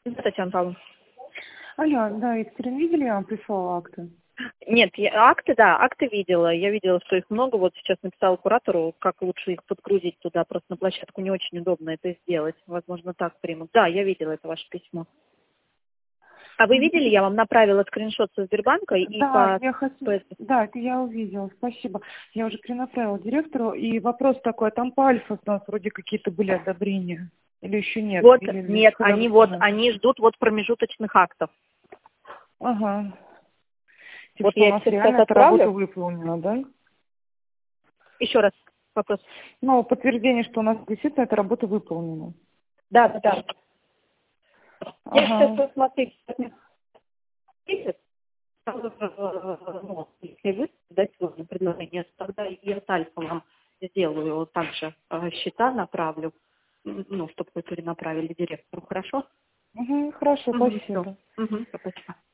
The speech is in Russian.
Да, Татьяна Павловна. Алло, да, Екатерина, видели, я вам прислала акты? Нет, акты видела. Я видела, что их много. Вот сейчас написала куратору, как лучше их подгрузить туда. Просто на площадку не очень удобно это сделать. Возможно, так примут. Да, я видела это ваше письмо. А вы видели, я вам направила скриншот со Сбербанка и Да, по... я хочу... Да, это я увидела, спасибо. Я уже перенаправила директору. И вопрос такой, а там по Альфа у нас вроде какие-то были одобрения. Или еще нет? Вот, Или нет, ходовщина? они ждут вот промежуточных актов. Ага. Типа, Вот что у я нас их сейчас реально эта работа отправлю. выполнена, да? Еще раз вопрос. Ну, подтверждение, что у нас действительно эта работа выполнена. Да, да, да. Я сейчас Ага. посмотрю, если вы дать сегодня предложение, тогда и от Альфа вам сделаю также счета, направлю, ну, чтобы вы перенаправили директору, хорошо? Угу, хорошо, Угу, все. спасибо. Угу, спасибо.